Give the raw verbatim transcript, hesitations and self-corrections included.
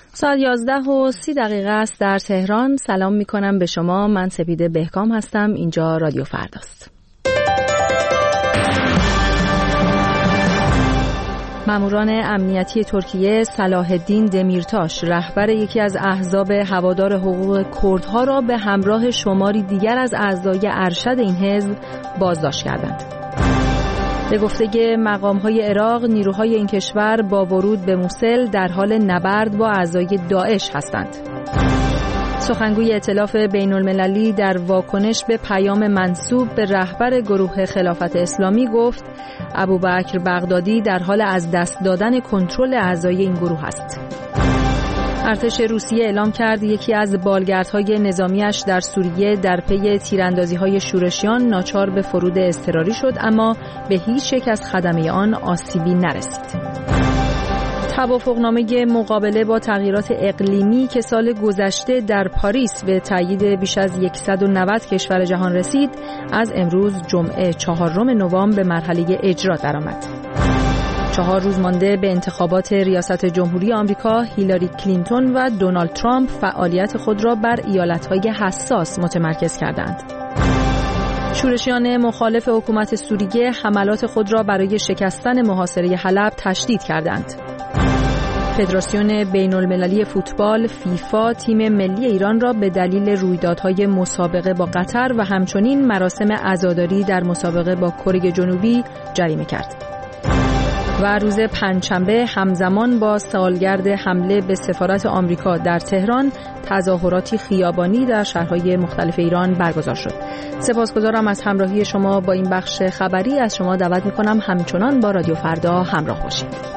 ساعت یازده و سی دقیقه است در تهران. سلام می کنم به شما. من سپیده بهکام هستم. اینجا رادیو فرداست. ماموران امنیتی ترکیه صلاح الدین دمیرتاش رهبر یکی از احزاب هوادار حقوق کردها را به همراه شماری دیگر از اعضای ارشد این حزب بازداشت کردند. به گفته مقام‌های عراق، نیروهای این کشور با ورود به موصل در حال نبرد با اعضای داعش هستند. سخنگوی ائتلاف بین‌المللی در واکنش به پیام منسوب به رهبر گروه خلافت اسلامی گفت ابوبکر بغدادی در حال از دست دادن کنترل اعضای این گروه است. ارتش روسیه اعلام کرد یکی از بالگردهای نظامیش در سوریه در پی تیراندازی‌های شورشیان ناچار به فرود اضطراری شد، اما به هیچ یک از خدمه آن آسیبی نرسید. توافقنامه مقابله با تغییرات اقلیمی که سال گذشته در پاریس به تایید بیش از صد و نود کشور جهان رسید، از امروز جمعه چهارم نوامبر به مرحله اجرا درآمد. چهار روز مانده به انتخابات ریاست جمهوری آمریکا، هیلاری کلینتون و دونالد ترامپ فعالیت خود را بر ایالت‌های حساس متمرکز کردند. شورشیان مخالف حکومت سوریه حملات خود را برای شکستن محاصره حلب تشدید کردند. فدراسیون بین‌المللی فوتبال فیفا تیم ملی ایران را به دلیل رویدادهای مسابقه با قطر و همچنین مراسم عزاداری در مسابقه با کره جنوبی جریمه کرد. و روز پنجشنبه همزمان با سالگرد حمله به سفارت آمریکا در تهران، تظاهراتی خیابانی در شهرهای مختلف ایران برگزار شد. سپاسگزارم از همراهی شما با این بخش خبری. از شما دعوت می‌کنم همچنان با رادیو فردا همراه باشید.